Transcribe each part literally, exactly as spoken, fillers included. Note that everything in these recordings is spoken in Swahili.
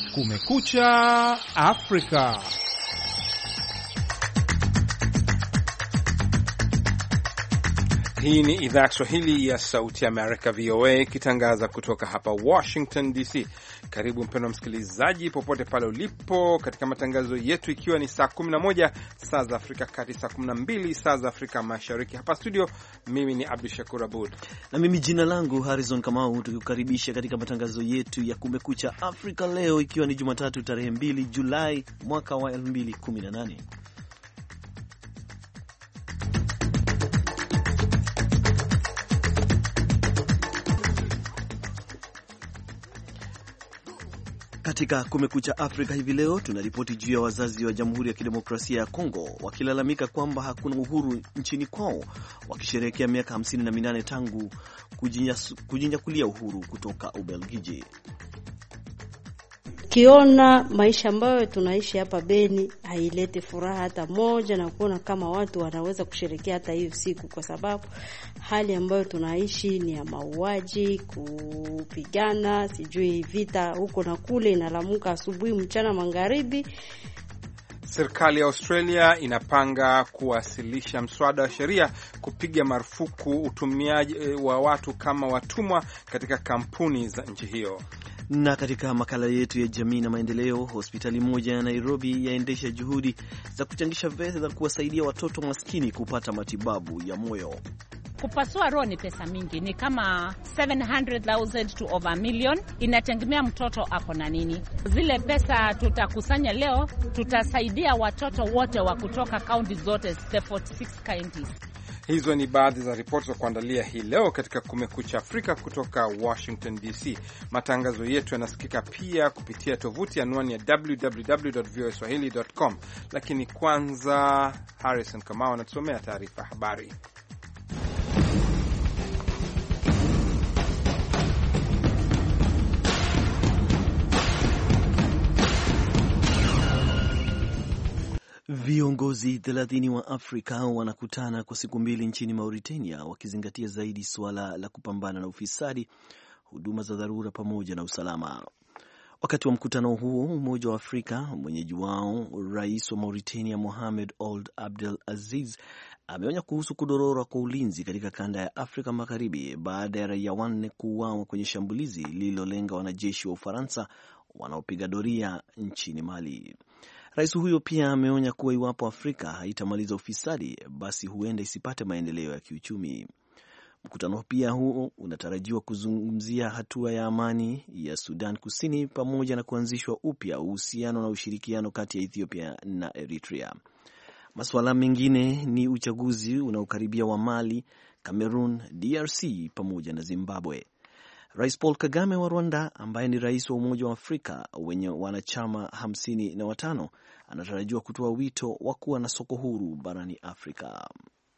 Kumekucha Afrika. Hii ni idhaa ya Kiswahili ya Sauti ya Amerika, V O A, ikitangaza kutoka hapa Washington D C. Karibu mpendwa msikilizaji, popote pale ulipo, katika matangazo yetu, ikiwa ni saa kumi na moja saa za Afrika Kati, saa kumi na mbili saa za Afrika Mashariki. Hapa studio, mimi ni Abdul Shakur Abud na mimi jina langu Harrison Kamau, tukikukaribisha katika matangazo yetu ya Kumekucha Afrika leo, ikiwa ni Jumatatu tarehe mbili Julai mwaka wa elfu mbili kumi na nane. Katika Kumekucha Afrika hivi leo tunaripoti juu ya wazazi wa Jamhuri ya Kidemokrasia ya Kongo wakilalamika kwamba hakuna uhuru nchini kwao, wakisherehekea miaka hamsini na minane tangu kujinyakulia uhuru kutoka Ubelgiji. Kiona maisha ambayo tunaishi hapa Beni hailete furaha hata moja, na kuona kama watu wanaweza kusherehekea hata hiyo siku, kwa sababu hali ambayo tunaishi ni ya mauaji, kupigana, sijui vita huko na kule, inalamuka asubuhi, mchana, magharibi. Serikali ya Australia inapanga kuwasilisha mswada wa sheria kupiga marufuku utumiaji wa watu kama watumwa katika kampuni za nchi hiyo. Na katika makala yetu ya jamii na maendeleo, hospitali moja ya Nairobi yaendesha juhudi za kuchangisha fedha za kuwasaidia watoto maskini kupata matibabu ya moyo. Kupasua roho ni pesa mingi, ni kama seven hundred thousand to over a million. Inategemea mtoto ako na nini. Zile pesa tutakusanya leo, tutasaidia watoto wote wa kutoka kaunti zote, the forty-six counties. Hizo ni baadhi za ripoti za kuandalia hii leo katika Kumekucha Afrika kutoka Washington D C. Matangazo yetu yanasikika pia kupitia tovuti anwani ya w w w dot v o a swahili dot com. Lakini kwanza, Harrison Kamau anatusomea taarifa habari. Viongozi thelathini wa Afrika wanakutana kwa siku mbili nchini Mauritania, wakizingatia zaidi suala la kupambana na ufisadi, huduma za dharura pamoja na usalama. Wakati wa mkutano huo, Umoja wa Afrika, mwenyeji wao Rais wa Mauritania Mohamed Ould Abdel Aziz, ameonya kuhusu kudorora kwa ulinzi katika kanda ya Afrika Magharibi baada ya raia wanne kuuawa kwenye shambulizi lililolenga wanajeshi wa Ufaransa wanaopiga doria nchini Mali. Rais huyo pia ameonya kuwa iwapo Afrika haitamaliza ufisadi, basi huenda isipate maendeleo ya kiuchumi. Mkutano pia huo unatarajiwa kuzungumzia hatua ya amani ya Sudan Kusini pamoja na kuanzishwa upya uhusiano na ushirikiano kati ya Ethiopia na Eritrea. Masuala mengine ni uchaguzi unaokaribia wa Mali, Cameroon, D R C pamoja na Zimbabwe. Rais Paul Kagame wa Rwanda, ambaye ni rais wa Umoja wa Afrika wenye wanachama hamsini na watano, anatarajiwa kutoa wito wa kuwa na soko huru barani Afrika.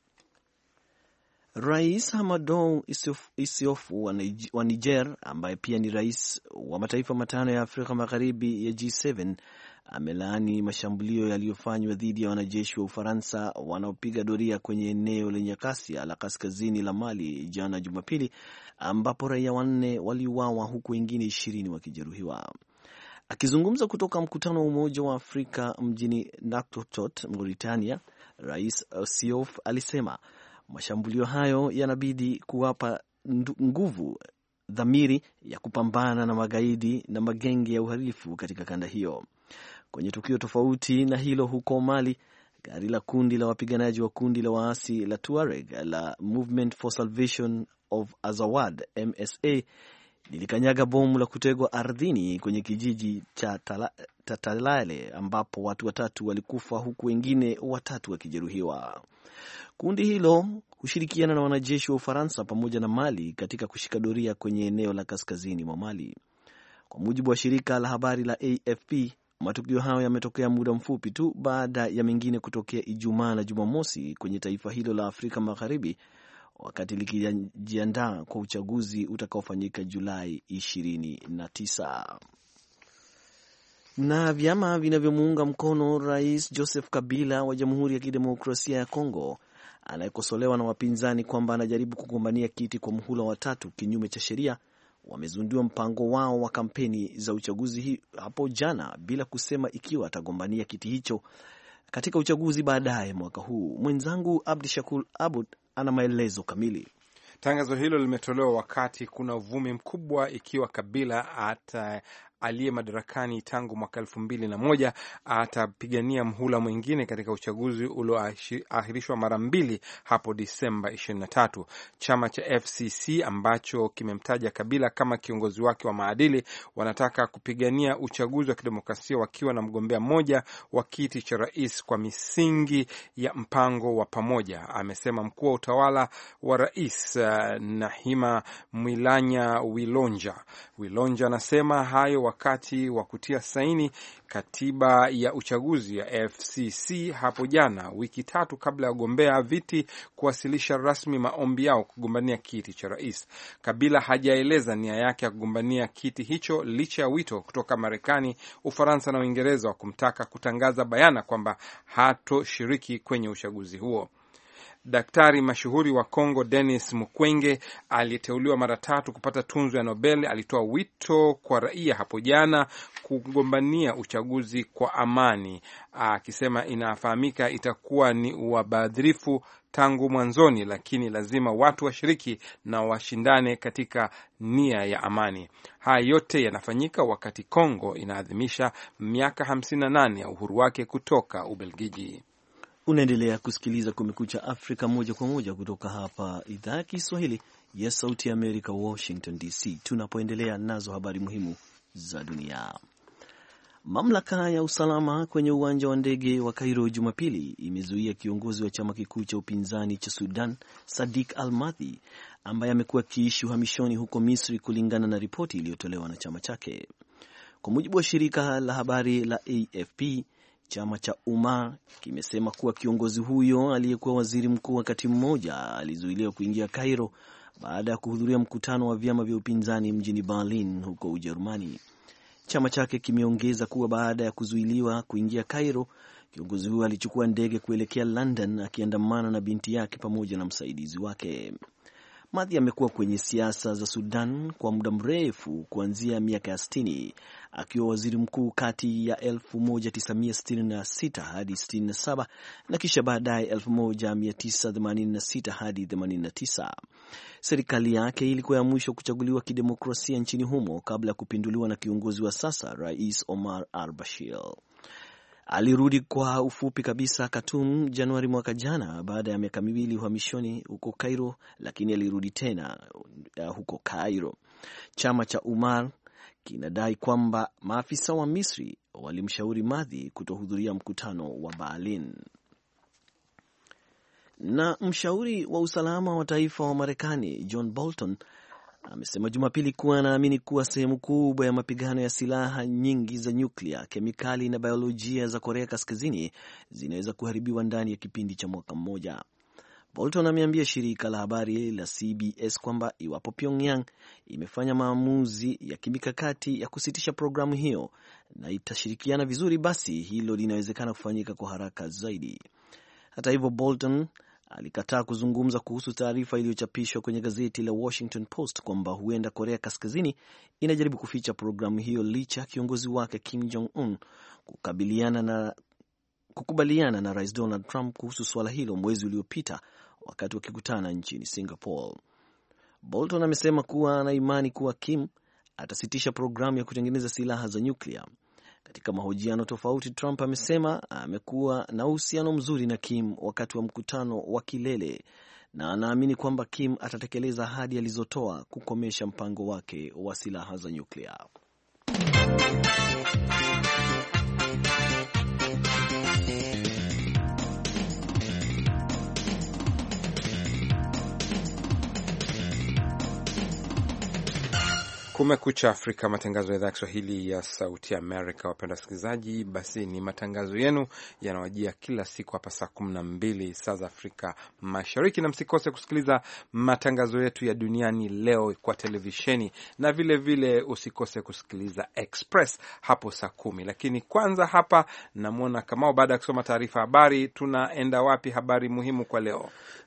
Rais Hamadou Issoufou wa Niger, ambaye pia ni rais wa mataifa matano ya Afrika Magharibi ya G seven, amelaani mashambulio yaliyofanywa dhidi ya wanajeshi wa Ufaransa wanaopiga doria kwenye eneo lenye ghasia la kaskazini la Mali jana Jumapili, ambapo raia wanne waliuawa huku wengine ishirini wakijeruhiwa. Akizungumza kutoka mkutano wa Umoja wa Afrika mjini Nouakchott, Mauritania, Rais Issouf alisema mashambulio hayo yanabidi kuwapa nguvu dhamiri ya kupambana na magaidi na magenge ya uhalifu katika kanda hiyo. Kwenye tukio tofauti na hilo huko Mali, gari la kundi la wapiganaji wa kundi la waasi la Tuareg la Movement for Salvation of Azawad M S A lilikanyaga bomu la kutegwa ardhini kwenye kijiji cha Tatalale, ambapo watu watatu walikufa huku wengine watatu wakijeruhiwa. Kundi hilo hushirikiana na wanajeshi wa Ufaransa pamoja na Mali katika kushika doria kwenye eneo la kaskazini mwa Mali. Kwa mujibu wa shirika la habari la A F P, matukio hayo yametokea muda mfupi tu baada ya mengine kutokea Ijumaa na Jumamosi kwenye taifa hilo la Afrika Magharibi, wakati likijiandaa kwa uchaguzi utakaofanyika Julai ishirini na tisa. Na vyama vinavyomuunga mkono Rais Joseph Kabila wa Jamhuri ya Kidemokrasia ya Kongo, anayekosolewa na wapinzani kwamba anajaribu kugombania kiti kwa muhula wa tatu kinyume cha sheria, wamezindua mpango wao wa kampeni za uchaguzi hii hapo jana bila kusema ikiwa atagombania kiti hicho katika uchaguzi baadaye mwaka huu. Mwenzangu Abdishakur Abud ana maelezo kamili. Tangazo hilo limetolewa wakati kuna uvumi mkubwa ikiwa Kabila ata aliye madarakani tangu mwaka elfu mbili na moja atapigania mhula mwingine katika uchaguzi ulioahirishwa mara mbili hapo Disemba ishirini na tatu. Chama cha F C C ambacho kimemtaja Kabila kama kiongozi wake wa maadili wanataka kupigania uchaguzi wa kidemokrasia wakiwa na mgombea mmoja wa kiti cha rais kwa misingi ya mpango wa pamoja, amesema mkuu wa utawala wa rais Nahima Mwilanya Wilonja. Wilonja anasema hayo wakati wa kutia saini katiba ya uchaguzi ya F C C hapo jana, wiki tatu kabla ya wagombea viti kuwasilisha rasmi maombi yao kugombania kiti cha rais. Kabila hajaeleza nia yake ya kugombania kiti hicho licha ya wito kutoka Marekani, Ufaransa na Uingereza wa kumtaka kutangaza bayana kwamba hatoshiriki kwenye uchaguzi huo. Daktari mashuhuri wa Kongo Denis Mukwege aliyeteuliwa mara tatu kupata tunzo ya Nobel alitoa wito kwa raia hapo jana kugombania uchaguzi kwa amani, akisema inafahamika itakuwa ni uabadhirifu tangu mwanzoni, lakini lazima watu washiriki na washindane katika nia ya amani. Haya yote yanafanyika wakati Kongo inaadhimisha miaka hamsini na nane ya uhuru wake kutoka Ubelgiji. Unaendelea kusikiliza Kumekucha Afrika moja kwa moja kutoka hapa idhaa ya Kiswahili ya Sauti ya Amerika, Washington D C, tunapoendelea nazo habari muhimu za dunia. Mamlaka ya usalama kwenye uwanja wa ndege wa Cairo Jumapili imezuia kiongozi wa chama kikuu cha upinzani cha Sudan, Sadiq Al-Mahdi, ambaye amekuwa akiishi uhamishoni huko Misri, kulingana na ripoti iliyotolewa na chama chake. Kwa mujibu wa shirika la habari la A F P, chama cha Umar kimesema kuwa kiongozi huyo aliyekuwa waziri mkuu wakati mmoja alizuiliwa kuingia Cairo baada ya kuhudhuria mkutano wa vyama vya upinzani mjini Berlin huko Ujerumani. Chama chake kimeongeza kuwa baada ya kuzuiliwa kuingia Cairo, kiongozi huyo alichukua ndege kuelekea London akiandamana na binti yake pamoja na msaidizi wake. Mahdi amekuwa kwenye siasa za Sudan kwa muda mrefu kuanzia miaka ya sitini, akiwa waziri mkuu kati ya elfu moja tisa mia sitini na sita hadi sitini na saba na kisha baadaye elfu moja mia tisa themanini na sita hadi themanini na tisa. Serikali yake ilikuwa ya mwisho kuchaguliwa kidemokrasia nchini humo kabla ya kupinduliwa na kiongozi wa sasa, Rais Omar al-Bashir. Alirudi kwa ufupi kabisa Khartoum Januari mwaka jana baada ya miaka miwili uhamishoni huko Cairo, lakini alirudi tena huko Cairo. Chama cha Umar kinadai kwamba maafisa wa Misri walimshauri Mahdi kutohudhuria mkutano wa Berlin. Na mshauri wa usalama wa taifa wa Marekani John Bolton amesema Jumapili kuwa anaamini kuwa sehemu kubwa ya mapigano ya silaha nyingi za nyuklia, kemikali na biolojia za Korea Kaskazini zinaweza kuharibiwa ndani ya kipindi cha mwaka mmoja. Bolton ameambia shirika la habari la C B S kwamba iwapo Pyongyang imefanya maamuzi ya kimikakati ya kusitisha programu hiyo na itashirikiana vizuri, basi hilo linawezekana kufanyika kwa haraka zaidi. Hata hivyo, Bolton alikataa kuzungumza kuhusu taarifa iliyochapishwa kwenye gazeti la Washington Post kwamba huenda Korea Kaskazini inajaribu kuficha programu hiyo licha kiongozi wake Kim Jong-un kukabiliana na kukubaliana na Rais Donald Trump kuhusu swala hilo mwezi uliopita wakati wakikutana nchini Singapore. Bolton amesema kuwa ana imani kuwa Kim atasitisha programu ya kutengeneza silaha za nyuklia. Katika mahojiano tofauti, Trump amesema amekuwa na uhusiano mzuri na Kim wakati wa mkutano wa kilele na anaamini kwamba Kim atatekeleza ahadi alizotoa kukomesha mpango wake wa silaha za nyuklia. Kumekucha Afrika, matangazo ya idhaa ya Kiswahili ya Sauti Amerika. Wapenda wasikilizaji, basi ni matangazo yenu yanawajia kila siku hapa saa kumi na mbili saa za Afrika Mashariki, na msikose kusikiliza matangazo yetu ya duniani leo kwa televisheni, na vile vile usikose kusikiliza Express hapo saa kumi. Lakini kwanza hapa namwona Kamau, baada ya kusoma taarifa habari, tunaenda wapi? Habari muhimu kwa leo.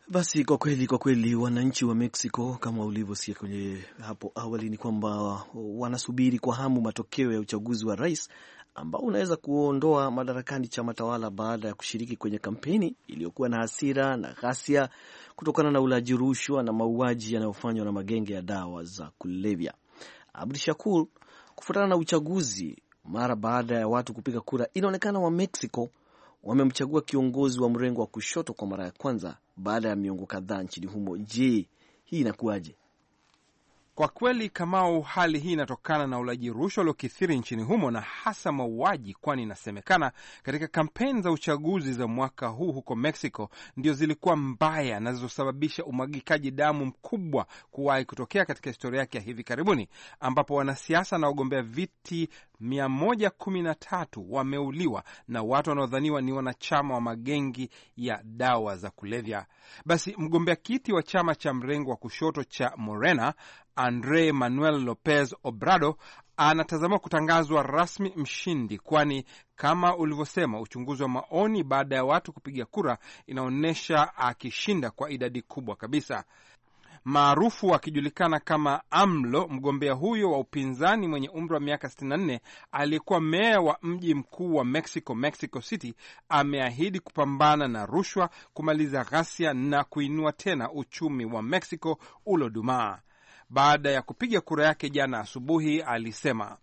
Basi kwa kweli kwa kweli wananchi wa Mexico kama ulivyosikia kwenye hapo awali ni kwamba wanasubiri kwa hamu matokeo ya uchaguzi wa rais ambao unaweza kuondoa madarakani chama tawala baada ya kushiriki kwenye kampeni iliyokuwa na hasira na ghasia kutokana na ulaji rushwa na mauaji yanayofanywa na magenge ya dawa za kulevya. Abdi Shakur, kufuatana na uchaguzi mara baada ya watu kupiga kura, inaonekana wa Mexico wamemchagua kiongozi wa mrengo wa kushoto kwa mara ya kwanza baada ya miongo kadhaa nchini humo. Je, hii inakuwaje? Kwa kweli Kamau, hali hii inatokana na ulaji rushwa uliokithiri nchini humo na hasa mauaji, kwani inasemekana katika kampeni za uchaguzi za mwaka huu huko Mexico ndio zilikuwa mbaya na zilizosababisha umwagikaji damu mkubwa kuwahi kutokea katika historia yake ya hivi karibuni, ambapo wanasiasa na wagombea viti mia moja kumi na tatu wameuliwa na watu wanaodhaniwa ni wanachama wa magengi ya dawa za kulevya. Basi mgombea kiti wa chama cha mrengo wa kushoto cha Morena, Andre Manuel Lopez Obrador, anatazamiwa kutangazwa rasmi mshindi, kwani kama ulivyosema, uchunguzi wa maoni baada ya watu kupiga kura inaonyesha akishinda kwa idadi kubwa kabisa. Maarufu akijulikana kama AMLO, mgombea huyo wa upinzani mwenye umri wa miaka sitini na nne aliyekuwa meya wa mji mkuu wa Mexico, Mexico City, ameahidi kupambana na rushwa, kumaliza ghasia na kuinua tena uchumi wa Mexico ulodumaa. Baada ya kupiga kura yake jana asubuhi, alisema,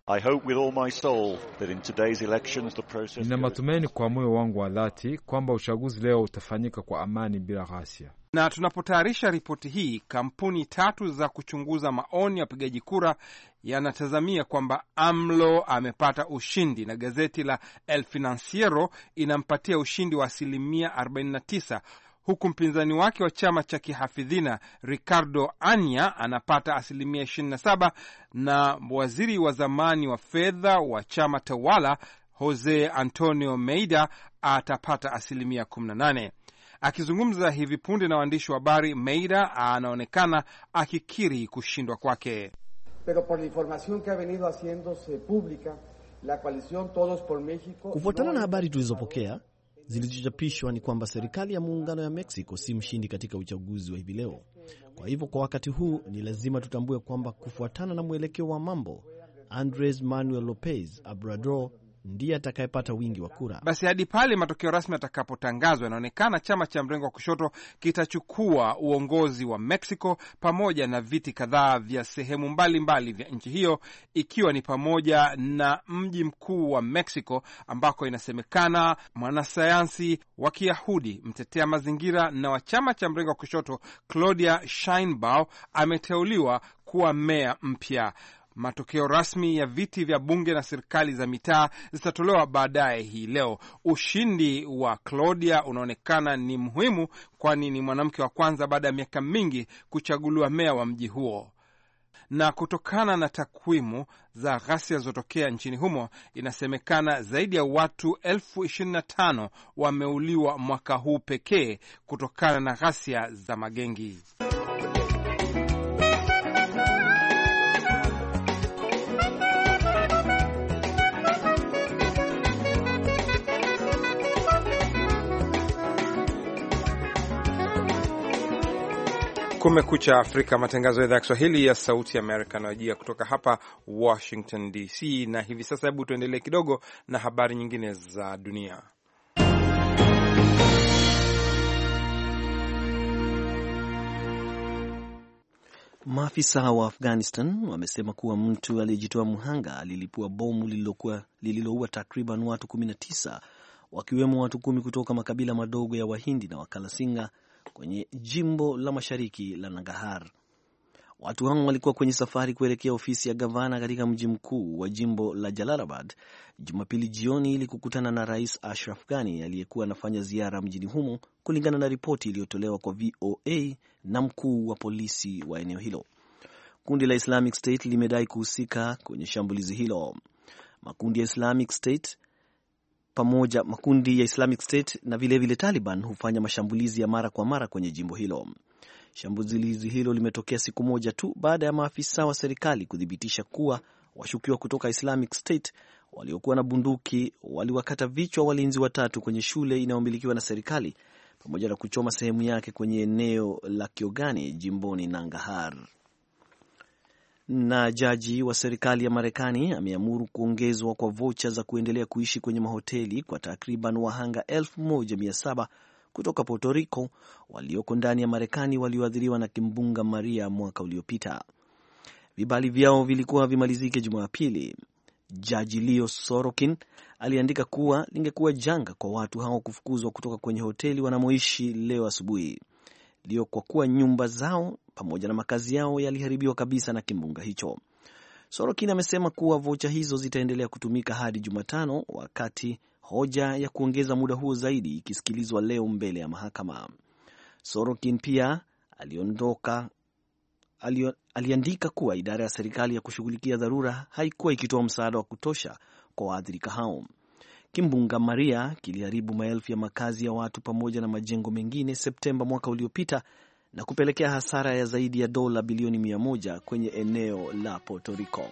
nina matumaini kwa moyo wangu wa dhati kwamba uchaguzi leo utafanyika kwa amani bila ghasia. Na tunapotayarisha ripoti hii, kampuni tatu za kuchunguza maoni ya wapigaji kura yanatazamia kwamba AMLO amepata ushindi, na gazeti la El Financiero inampatia ushindi wa asilimia arobaini na tisa, huku mpinzani wake wa chama cha kihafidhina Ricardo Anya anapata asilimia ishirini na saba na waziri wa zamani wa fedha wa chama tawala Jose Antonio Meida atapata asilimia kumi na nane. Akizungumza hivi punde na waandishi wa habari, Meida anaonekana akikiri kushindwa kwake. Pero por la información que ha venido haciéndose pública, la coalición Todos por México. Kufuatana na habari tulizopokea zilizochapishwa ni kwamba serikali ya muungano ya Mexico si mshindi katika uchaguzi wa hivi leo. Kwa hivyo kwa wakati huu ni lazima tutambue kwamba kufuatana na mwelekeo wa mambo, Andres Manuel Lopez Obrador ndiye atakayepata wingi wa kura. Basi hadi pale matokeo rasmi yatakapotangazwa, inaonekana chama cha mrengo wa kushoto kitachukua uongozi wa Mexico pamoja na viti kadhaa vya sehemu mbalimbali vya nchi hiyo, ikiwa ni pamoja na mji mkuu wa Mexico ambako inasemekana mwanasayansi wa Kiyahudi, mtetea mazingira na wa chama cha mrengo wa kushoto Claudia Sheinbaum ameteuliwa kuwa meya mpya. Matokeo rasmi ya viti vya bunge na serikali za mitaa zitatolewa baadaye hii leo. Ushindi wa Claudia unaonekana ni muhimu, kwani ni mwanamke wa kwanza baada ya miaka mingi kuchaguliwa meya wa mji huo. Na kutokana na takwimu za ghasia zilizotokea nchini humo, inasemekana zaidi ya watu elfu ishirini na tano wameuliwa mwaka huu pekee kutokana na ghasia za magengi. Kumekucha Afrika, matangazo ya idhaa ya Kiswahili ya Sauti ya Amerika yanayojia kutoka hapa Washington D C. Na hivi sasa hebu tuendelee kidogo na habari nyingine za dunia. Maafisa wa Afghanistan wamesema kuwa mtu aliyejitoa mhanga alilipua bomu lililokuwa lililoua takriban watu kumi na tisa, wakiwemo watu kumi kutoka makabila madogo ya Wahindi na Wakalasinga kwenye jimbo la mashariki la Nangarhar. Watu hao walikuwa kwenye safari kuelekea ofisi ya gavana katika mji mkuu wa jimbo la Jalalabad Jumapili jioni ili kukutana na Rais Ashraf Ghani aliyekuwa anafanya ziara mjini humo, kulingana na ripoti iliyotolewa kwa V O A na mkuu wa polisi wa eneo hilo. Kundi la Islamic State limedai kuhusika kwenye shambulizi hilo. Makundi ya Islamic State pamoja makundi ya Islamic State na vile vile Taliban hufanya mashambulizi ya mara kwa mara kwenye jimbo hilo. Shambulizi hilo limetokea siku moja tu baada ya maafisa wa serikali kuthibitisha kuwa washukiwa kutoka Islamic State waliokuwa na bunduki waliwakata vichwa walinzi watatu kwenye shule inayomilikiwa na serikali pamoja na kuchoma sehemu yake kwenye eneo la Kiogani jimboni Nangarhar. Na jaji wa serikali ya Marekani ameamuru kuongezwa kwa vocha za kuendelea kuishi kwenye mahoteli kwa takriban wahanga elfu moja mia saba kutoka Puerto Rico walioko ndani ya Marekani walioathiriwa na kimbunga Maria mwaka uliopita. Vibali vyao vilikuwa vimalizike Jumapili. Jaji Leo Sorokin aliandika kuwa lingekuwa janga kwa watu hao kufukuzwa kutoka kwenye hoteli wanamoishi leo asubuhi. Leo kwa kuwa nyumba zao pamoja na makazi yao yaliharibiwa kabisa na kimbunga hicho. Sorokin amesema kuwa vocha hizo zitaendelea kutumika hadi Jumatano, wakati hoja ya kuongeza muda huo zaidi ikisikilizwa leo mbele ya mahakama. Sorokin pia aliondoka alio, aliandika kuwa idara ya serikali ya kushughulikia dharura haikuwa ikitoa msaada wa kutosha kwa waathirika hao. Kimbunga Maria kiliharibu maelfu ya makazi ya watu pamoja na majengo mengine Septemba mwaka uliopita na kupelekea hasara ya zaidi ya dola bilioni mia moja kwenye eneo la Puerto Rico.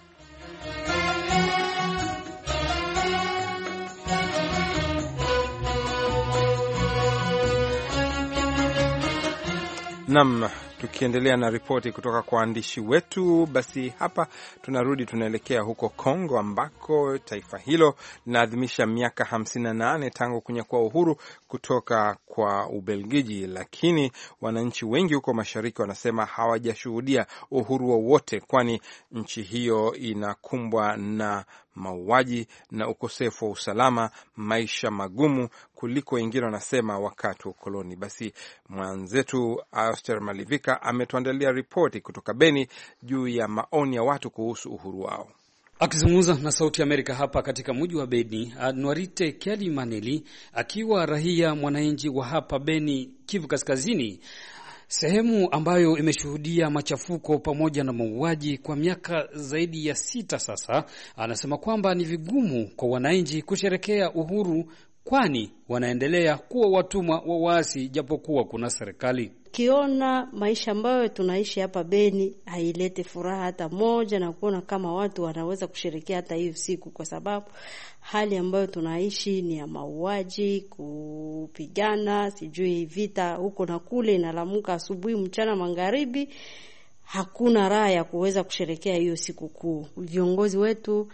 Nam, tukiendelea na ripoti kutoka kwa waandishi wetu, basi hapa tunarudi, tunaelekea huko Kongo ambako taifa hilo linaadhimisha miaka hamsini na nane tangu kunyakua uhuru kutoka kwa Ubelgiji, lakini wananchi wengi huko mashariki wanasema hawajashuhudia uhuru wowote, kwani nchi hiyo inakumbwa na mauaji na ukosefu wa usalama, maisha magumu kuliko wengine wanasema wakati wa ukoloni. Basi mwenzetu Auster Malivika ametuandalia ripoti kutoka Beni juu ya maoni ya watu kuhusu uhuru wao. Akizungumza na Sauti ya Amerika hapa katika mji wa Beni, Anwarite Kiali Maneli akiwa raia mwananchi wa hapa Beni, Kivu Kaskazini, sehemu ambayo imeshuhudia machafuko pamoja na mauaji kwa miaka zaidi ya sita sasa, anasema kwamba ni vigumu kwa wananchi kusherekea uhuru, kwani wanaendelea kuwa watumwa wa waasi japokuwa kuna serikali. Kiona maisha ambayo tunaishi hapa Beni hailete furaha hata moja, na kuona kama watu wanaweza kusherekea hata hiyo siku, kwa sababu hali ambayo tunaishi ni ya mauaji, kupigana, sijui vita huko na kule, inalamuka asubuhi, mchana, magharibi. Hakuna raha ya kuweza kusherekea hiyo siku kuu. Viongozi wetu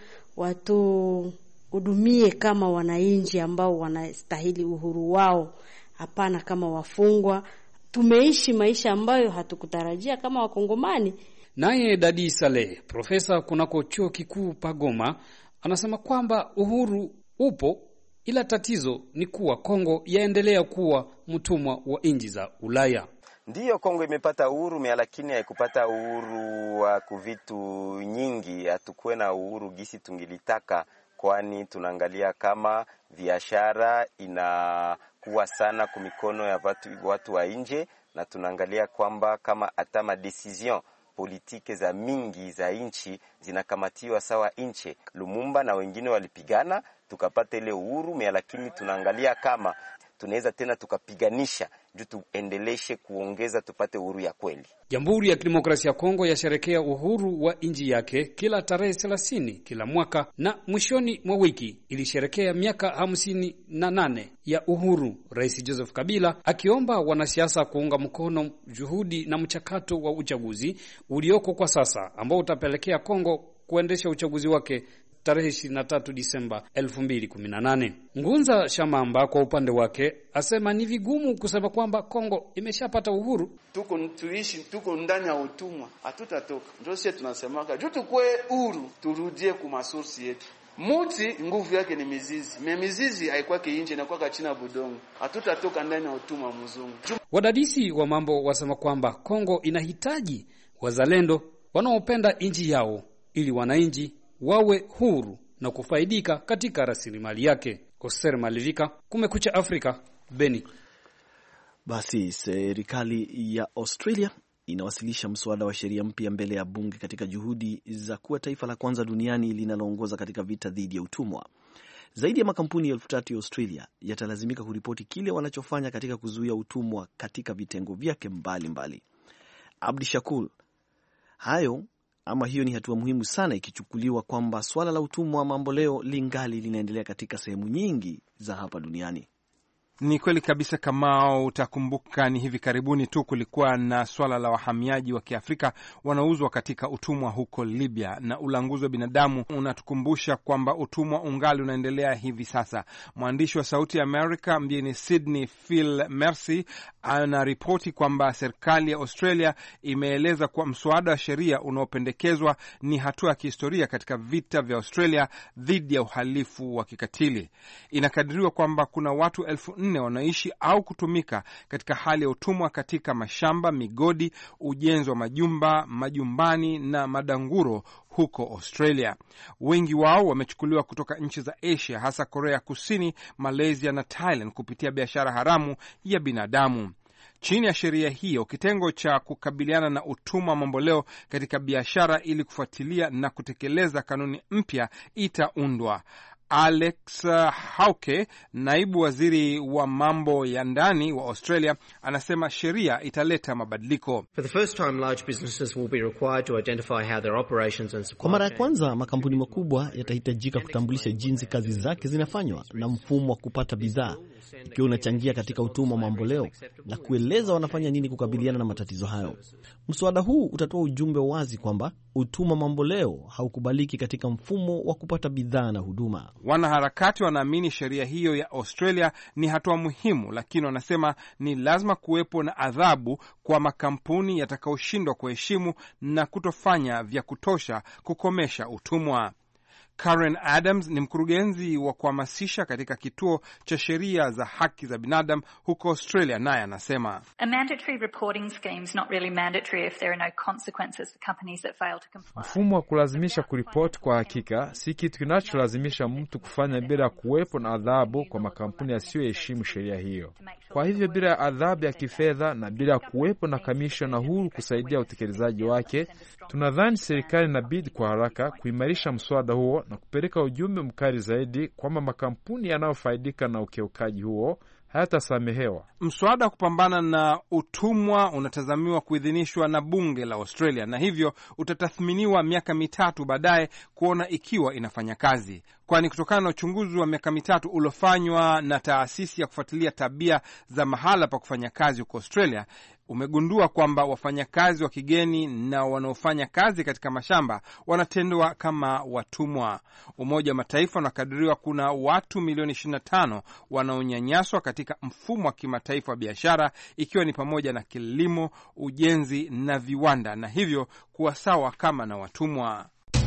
watu hudumie kama wananchi ambao wanastahili uhuru wao, hapana kama wafungwa. Tumeishi maisha ambayo hatukutarajia kama Wakongomani. Naye Dadi Saleh, profesa kunako chuo kikuu Pagoma, anasema kwamba uhuru upo, ila tatizo ni kuwa Kongo yaendelea kuwa mtumwa wa nchi za Ulaya. Ndiyo, Kongo imepata uhuru, lakini haikupata uhuru wa kuvitu nyingi. Hatukuwe na uhuru gisi tungilitaka, kwani tunaangalia kama biashara inakuwa sana kumikono ya watu, watu wa nje, na tunaangalia kwamba kama atama decision politike za mingi za nchi zinakamatiwa sawa nchi. Lumumba na wengine walipigana tukapata ile uhuru, lakini tunaangalia kama tunaweza tena tukapiganisha juu tuendeleshe kuongeza tupate uhuru ya kweli. Jamhuri ya Kidemokrasia ya Kongo yasherekea uhuru wa nchi yake kila tarehe thelathini kila mwaka, na mwishoni mwa wiki ilisherekea miaka hamsini na nane ya uhuru. Rais Joseph Kabila akiomba wanasiasa kuunga mkono juhudi na mchakato wa uchaguzi ulioko kwa sasa, ambao utapelekea Kongo kuendesha uchaguzi wake tarehe ishirini na tatu Disemba elfu mbili kumi na nane. Ngunza Shamamba kwa upande wake asema ni vigumu kusema kwamba Kongo imeshapata uhuru. Tuko tuishi tuko ndani ya utumwa, hatutatoka. Ndio sisi tunasemaka juu tukue uhuru, turudie kwa masource yetu. Muti nguvu yake ni mizizi. Me mizizi haikwake nje na kwaka china budongo. Hatutatoka ndani ya utumwa mzungu. Wadadisi wa mambo wasema kwamba Kongo inahitaji wazalendo wanaopenda nchi yao ili wananchi wawe huru na kufaidika katika rasilimali yake. Koser Malivika, Kumekucha Afrika, Beni. Basi serikali ya Australia inawasilisha mswada wa sheria mpya mbele ya bunge katika juhudi za kuwa taifa la kwanza duniani linaloongoza katika vita dhidi ya utumwa. Zaidi ya makampuni elfu tatu ya Australia yatalazimika kuripoti kile wanachofanya katika kuzuia utumwa katika vitengo vyake mbalimbali. Abdi Shakur, hayo ama hiyo ni hatua muhimu sana, ikichukuliwa kwamba swala la utumwa mambo leo lingali linaendelea katika sehemu nyingi za hapa duniani. Ni kweli kabisa kama utakumbuka, ni hivi karibuni tu kulikuwa na swala la wahamiaji wa Kiafrika wanauzwa katika utumwa huko Libya, na ulanguzi wa binadamu unatukumbusha kwamba utumwa ungali unaendelea hivi sasa. Mwandishi wa Sauti ya Amerika mjini Sydney, Phil Mercy, anaripoti kwamba serikali ya Australia imeeleza kuwa mswada wa sheria unaopendekezwa ni hatua ya kihistoria katika vita vya Australia dhidi ya uhalifu wa kikatili. Inakadiriwa kwamba kuna watu elfu nne wanaishi au kutumika katika hali ya utumwa katika mashamba, migodi, ujenzi wa majumba, majumbani na madanguro huko Australia. Wengi wao wamechukuliwa kutoka nchi za Asia, hasa Korea Kusini, Malaysia na Thailand kupitia biashara haramu ya binadamu. Chini ya sheria hiyo, kitengo cha kukabiliana na utumwa mamboleo katika biashara ili kufuatilia na kutekeleza kanuni mpya itaundwa. Alex Hauke, naibu waziri wa mambo ya ndani wa Australia, anasema sheria italeta mabadiliko. Kwa mara ya kwanza, makampuni makubwa yatahitajika kutambulisha jinsi kazi zake zinafanywa na mfumo wa kupata bidhaa, ikiwa unachangia katika utumwa mamboleo, na kueleza wanafanya nini kukabiliana na matatizo hayo. Mswada huu utatoa ujumbe wazi kwamba utumwa mamboleo haukubaliki katika mfumo wa kupata bidhaa na huduma. Wanaharakati wanaamini sheria hiyo ya Australia ni hatua muhimu, lakini wanasema ni lazima kuwepo na adhabu kwa makampuni yatakaoshindwa kuheshimu na kutofanya vya kutosha kukomesha utumwa. Karen Adams ni mkurugenzi wa kuhamasisha katika kituo cha sheria za haki za binadamu huko Australia, naye anasema mfumo wa kulazimisha kuripoti kwa hakika si kitu kinacholazimisha mtu kufanya bila kuwepo na adhabu kwa makampuni yasiyoheshimu sheria hiyo. Kwa hivyo, bila adhabu ya kifedha na bila kuwepo na kamishna huru kusaidia utekelezaji wake, tunadhani serikali inabidi kwa haraka kuimarisha mswada huo na kupeleka ujumbe mkali zaidi kwamba makampuni yanayofaidika na ukiukaji huo hayatasamehewa. Mswada wa kupambana na utumwa unatazamiwa kuidhinishwa na bunge la Australia, na hivyo utatathminiwa miaka mitatu baadaye kuona ikiwa inafanya kazi, kwani kutokana na uchunguzi wa miaka mitatu uliofanywa na taasisi ya kufuatilia tabia za mahala pa kufanya kazi huko Australia, umegundua kwamba wafanyakazi wa kigeni na wanaofanya kazi katika mashamba wanatendwa kama watumwa. Umoja wa Mataifa unakadiriwa kuna watu milioni ishirini na tano wanaonyanyaswa katika mfumo wa kimataifa wa biashara, ikiwa ni pamoja na kilimo, ujenzi na viwanda, na hivyo kuwa sawa kama na watumwa.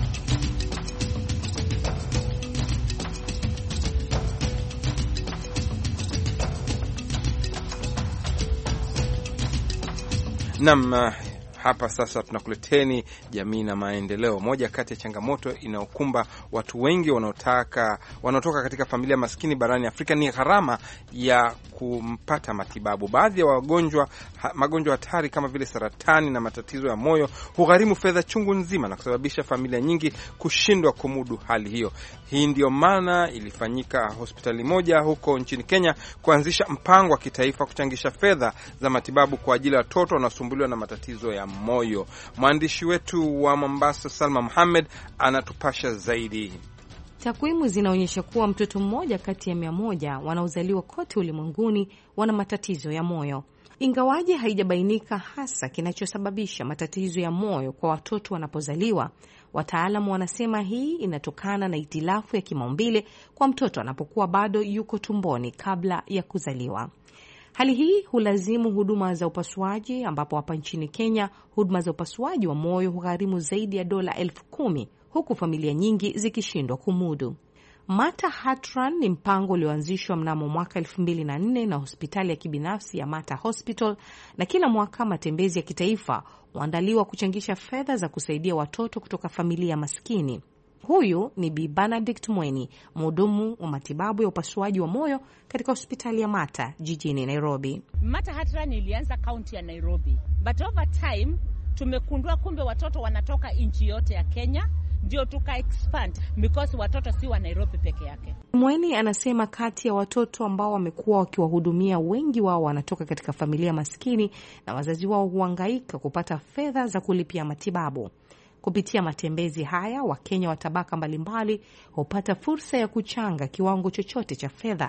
Nam, hapa sasa tunakuleteni jamii na maendeleo. Moja kati ya changamoto inayokumba watu wengi wanaotaka wanaotoka katika familia maskini barani Afrika ni gharama ya kumpata matibabu. Baadhi ya wagonjwa magonjwa hatari kama vile saratani na matatizo ya moyo hugharimu fedha chungu nzima na kusababisha familia nyingi kushindwa kumudu hali hiyo. Hii ndio maana ilifanyika hospitali moja huko nchini Kenya kuanzisha mpango wa kitaifa kuchangisha fedha za matibabu kwa ajili ya watoto wanaosumbuliwa na matatizo ya moyo. Mwandishi wetu wa Mombasa, Salma Mohamed, anatupasha zaidi. Takwimu zinaonyesha kuwa mtoto mmoja kati ya mia moja wanaozaliwa kote ulimwenguni wana matatizo ya moyo. Ingawaje haijabainika hasa kinachosababisha matatizo ya moyo kwa watoto wanapozaliwa, wataalamu wanasema hii inatokana na itilafu ya kimaumbile kwa mtoto anapokuwa bado yuko tumboni kabla ya kuzaliwa. Hali hii hulazimu huduma za upasuaji, ambapo hapa nchini Kenya huduma za upasuaji wa moyo hugharimu zaidi ya dola elfu kumi, huku familia nyingi zikishindwa kumudu. Mata Hatran ni mpango ulioanzishwa mnamo mwaka elfu mbili na nne na hospitali ya kibinafsi ya Mata Hospital, na kila mwaka matembezi ya kitaifa huandaliwa kuchangisha fedha za kusaidia watoto kutoka familia maskini. Huyu ni Bi Benedict Mweni, mhudumu wa matibabu ya upasuaji wa moyo katika hospitali ya Mata jijini Nairobi. Mata Hatran ilianza kaunti ya Nairobi, but over time tumekundua kumbe watoto wanatoka nchi yote ya Kenya, ndio tuka expand because watoto si wa Nairobi peke yake. Mweni anasema kati ya watoto ambao wamekuwa wakiwahudumia, wengi wao wanatoka katika familia maskini na wazazi wao huhangaika kupata fedha za kulipia matibabu. Kupitia matembezi haya, Wakenya wa tabaka mbalimbali hupata fursa ya kuchanga kiwango chochote cha fedha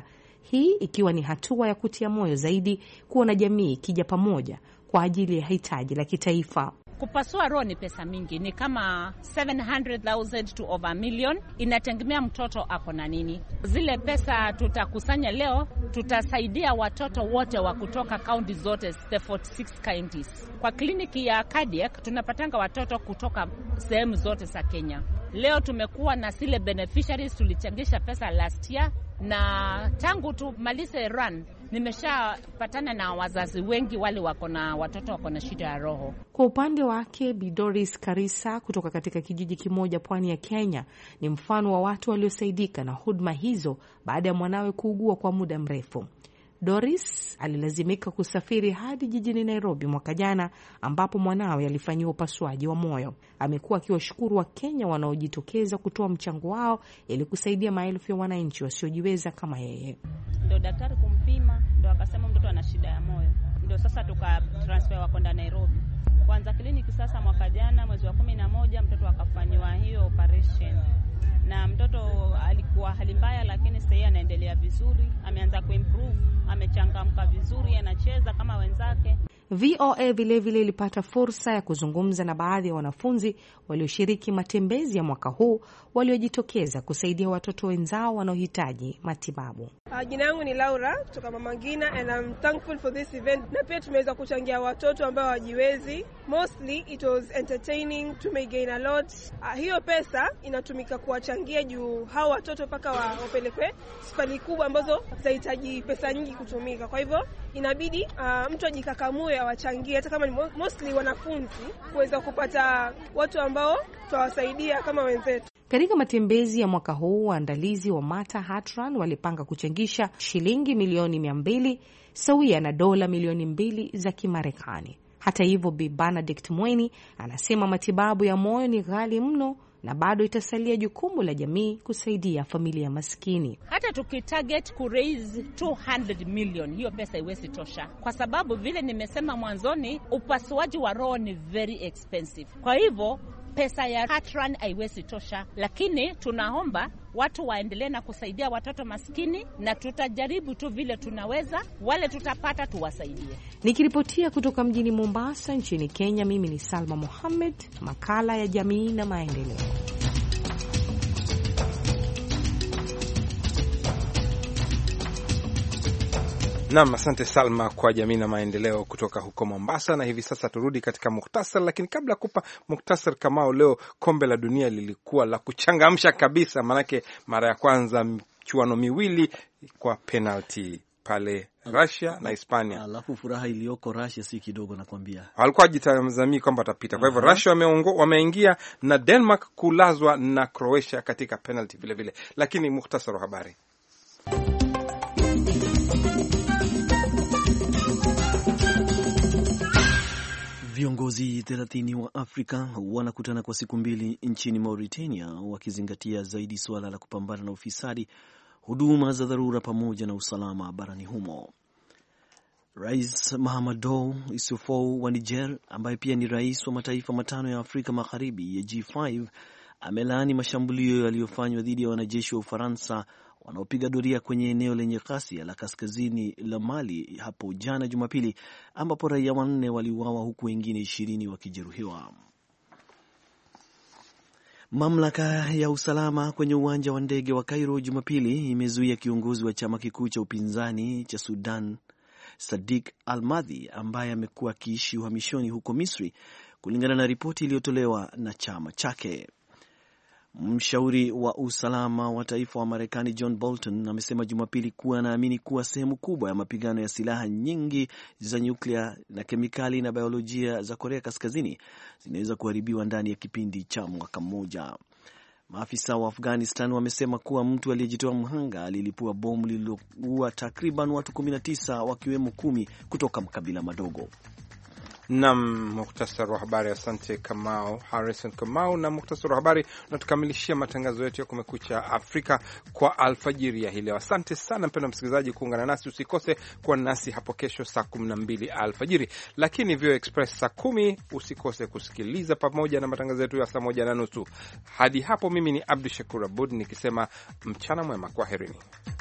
hii ikiwa ni hatua ya kutia moyo zaidi kuona jamii ikija pamoja kwa ajili ya hitaji la kitaifa. Kupasua roho ni pesa mingi, ni kama seven hundred thousand to over a million. Inategemea mtoto ako na nini. Zile pesa tutakusanya leo, tutasaidia watoto wote wa kutoka county zote, the forty-six counties. Kwa kliniki ya cardiac tunapatanga watoto kutoka sehemu zote za Kenya. Leo tumekuwa na zile beneficiaries, tulichangisha pesa last year, na tangu tumalize run nimeshapatana na wazazi wengi wale wako na watoto wako na shida ya roho. Kwa upande wake, Bi Doris Karisa kutoka katika kijiji kimoja pwani ya Kenya ni mfano wa watu waliosaidika na huduma hizo baada ya mwanawe kuugua kwa muda mrefu. Doris alilazimika kusafiri hadi jijini Nairobi mwaka jana ambapo mwanawe alifanyiwa upasuaji wa moyo. Amekuwa akiwashukuru wa Kenya wanaojitokeza kutoa mchango wao ili kusaidia maelfu ya wananchi wasiojiweza kama yeye. Ndio daktari kumpima, ndio akasema mtoto ana shida ya moyo. Ndio sasa tukatransfer wa kwenda Nairobi. Kwanza kliniki sasa mwaka jana mwezi wa kumi na moja mtoto akafanywa hiyo operation. Na mtoto alikuwa hali mbaya, lakini sasa anaendelea vizuri, ameanza kuimprove, amechangamka vizuri, anacheza kama wenzake. V O A vile vile ilipata fursa ya kuzungumza na baadhi ya wanafunzi walioshiriki matembezi ya mwaka huu waliojitokeza kusaidia watoto wenzao wanaohitaji matibabu. Uh, jina langu ni Laura kutoka Mama Ngina and I'm thankful for this event. Na pia tumeweza kuchangia watoto ambao hawajiwezi. Mostly it was entertaining, to may gain a lot. Uh, hiyo pesa inatumika kuwachangia juu hao watoto paka wapelekwe hospitali kubwa ambazo zinahitaji pesa nyingi kutumika. Kwa hivyo inabidi uh, mtu ajikakamue awachangie hata kama ni mostly wanafunzi kuweza kupata watu ambao tutawasaidia kama wenzetu. Katika matembezi ya mwaka huu, waandalizi wa Mata Heart Run walipanga kuchangisha shilingi milioni mia mbili sawia na dola milioni mbili za Kimarekani. Hata hivyo, Bi Benedict Mweni anasema matibabu ya moyo ni ghali mno na bado itasalia jukumu la jamii kusaidia familia maskini. Hata tukitarget ku raise two hundred million, hiyo pesa iwezi tosha. Kwa sababu vile nimesema mwanzoni, upasuaji wa roho ni very expensive. Kwa hivyo pesa ya heart run haiwezi tosha, lakini tunaomba watu waendelee na kusaidia watoto maskini, na tutajaribu tu vile tunaweza, wale tutapata tuwasaidie. Nikiripotia kutoka mjini Mombasa nchini Kenya, mimi ni Salma Mohamed, makala ya jamii na maendeleo. Naam, asante Salma kwa jamii na maendeleo kutoka huko Mombasa. Na hivi sasa turudi katika muktasar, lakini kabla kupa muktasar kama leo, kombe la dunia lilikuwa la kuchangamsha kabisa, manake mara ya kwanza michuano miwili kwa penalty pale Russia na Hispania. Alafu furaha iliyoko Russia si kidogo nakwambia. Walikuwa jitazamii kwamba watapita. Kwa hivyo Russia wameingia na Denmark kulazwa na Croatia katika penalty vile vile. Lakini muktasar wa habari. Viongozi thelathini wa Afrika wanakutana kwa siku mbili nchini Mauritania wakizingatia zaidi suala la kupambana na ufisadi, huduma za dharura pamoja na usalama barani humo. Rais Mahamadou Issoufou wa Niger, ambaye pia ni rais wa mataifa matano ya Afrika Magharibi ya G five, amelaani mashambulio yaliyofanywa dhidi ya wanajeshi wa Ufaransa wanaopiga doria kwenye eneo lenye ghasia la kaskazini la Mali hapo jana Jumapili, ambapo raia wanne waliuawa huku wengine ishirini wakijeruhiwa. Mamlaka ya usalama kwenye uwanja wa ndege wa Cairo Jumapili imezuia kiongozi wa chama kikuu cha upinzani cha Sudan, Sadiq Al-Madhi, ambaye amekuwa akiishi uhamishoni huko Misri, kulingana na ripoti iliyotolewa na chama chake. Mshauri wa usalama wa taifa wa Marekani John Bolton amesema Jumapili kuwa anaamini kuwa sehemu kubwa ya mapigano ya silaha nyingi za nyuklia na kemikali na biolojia za Korea Kaskazini zinaweza kuharibiwa ndani ya kipindi cha mwaka mmoja. Maafisa wa Afghanistan wamesema kuwa mtu aliyejitoa mhanga alilipua bomu lililoua takriban watu kumi na tisa wakiwemo kumi kutoka makabila madogo. Nam muktasar wa habari. Asante Kamau, Harrison Kamau na muktasar wa habari. Na tukamilishia matangazo yetu ya Kumekucha Afrika kwa alfajiri ya hii leo. Asante sana mpendwa msikilizaji kuungana nasi. Usikose kuwa nasi hapo kesho saa kumi na mbili alfajiri, lakini Vio Express saa kumi usikose kusikiliza pamoja na matangazo yetu ya saa moja na nusu. Hadi hapo mimi ni Abdu Shakur Abud nikisema mchana mwema, kwaherini.